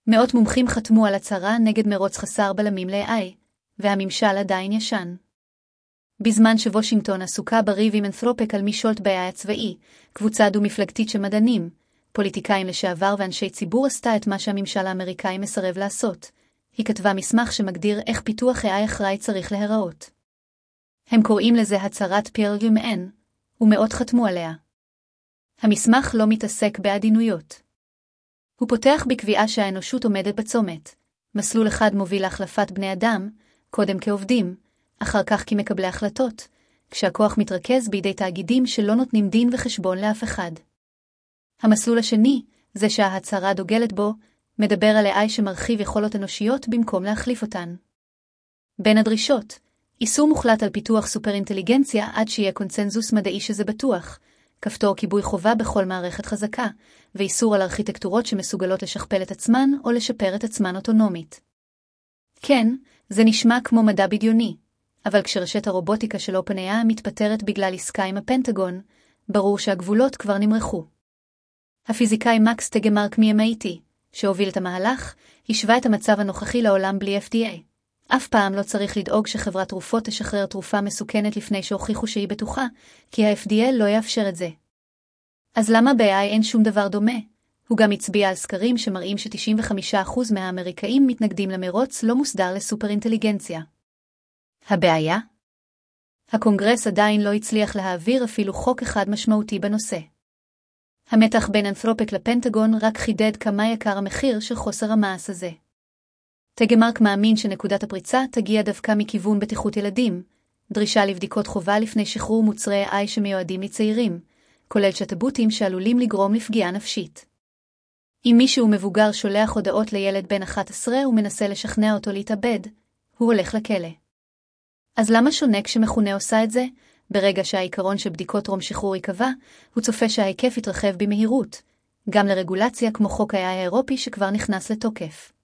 מאות מומחים חתמו על הצהרה נגד מרוץ חסר בלמים ל-AI, והממשל עדיין ישן. בזמן שוושינגטון עסוקה בריב עם אנתרופק על מי שולט ב-AI הצבאי, קבוצה דו-מפלגתית של מדענים, פוליטיקאים לשעבר ואנשי ציבור עשתה את מה שהממשל האמריקאי מסרב לעשות. היא כתבה מסמך שמגדיר איך פיתוח AI אחראי צריך להיראות. הם קוראים לזה הצהרת פייר ג'ימן, ומאות חתמו עליה. המסמך לא מתעסק בעדינויות. הוא פותח בקביעה שהאנושות עומדת בצומת. מסלול אחד מוביל להחלפת בני אדם, קודם כעובדים, אחר כך כמקבלי החלטות, כשהכוח מתרכז בידי תאגידים שלא נותנים דין וחשבון לאף אחד. המסלול השני, זה שההצהרה דוגלת בו, מדבר על AI שמרחיב יכולות אנושיות במקום להחליף אותן. בין הדרישות, איסור מוחלט על פיתוח סופר-אינטליגנציה עד שיהיה קונצנזוס מדעי שזה בטוח, כפתור כיבוי חובה בכל מערכת חזקה, ואיסור על ארכיטקטורות שמסוגלות לשכפל את עצמן או לשפר את עצמן אוטונומית. כן, זה נשמע כמו מדע בדיוני, אבל כשרשת הרובוטיקה של OpenAI מתפטרת בגלל עסקה עם הפנטגון, ברור שהגבולות כבר נמרחו. הפיזיקאי מקס טגמרק מ-MIT, שהוביל את המהלך, השווה את המצב הנוכחי לעולם בלי FDA. אף פעם לא צריך לדאוג שחברת תרופות תשחרר תרופה מסוכנת לפני שהוכיחו שהיא בטוחה, כי ה-FDA לא יאפשר את זה. אז למה ב-AI אין שום דבר דומה? הוא גם הצביע על סקרים שמראים ש95% מהאמריקאים מתנגדים למרוץ לא מוסדר לסופר-אינטליגנציה. הבעיה? הקונגרס עדיין לא הצליח להעביר אפילו חוק אחד משמעותי בנושא. המתח בין אנתרופק לפנטגון רק חידד כמה יקר המחיר של חוסר המעש הזה. טגמרק מאמין שנקודת הפריצה תגיע דווקא מכיוון בטיחות ילדים, דרישה לבדיקות חובה לפני שחרור מוצרי AI שמיועדים לצעירים, כולל צ'טבוטים שעלולים לגרום לפגיעה נפשית. אם מישהו מבוגר שולח הודעות לילד בן 11 ומנסה לשכנע אותו להתאבד, הוא הולך לכלא. אז למה שונה כשמכונה עושה את זה? ברגע שהעיקרון של בדיקות טרום שחרור יקבע, הוא צופה שההיקף יתרחב במהירות, גם לרגולציה כמו חוק AI האירופי שכבר נכנס לתוקף.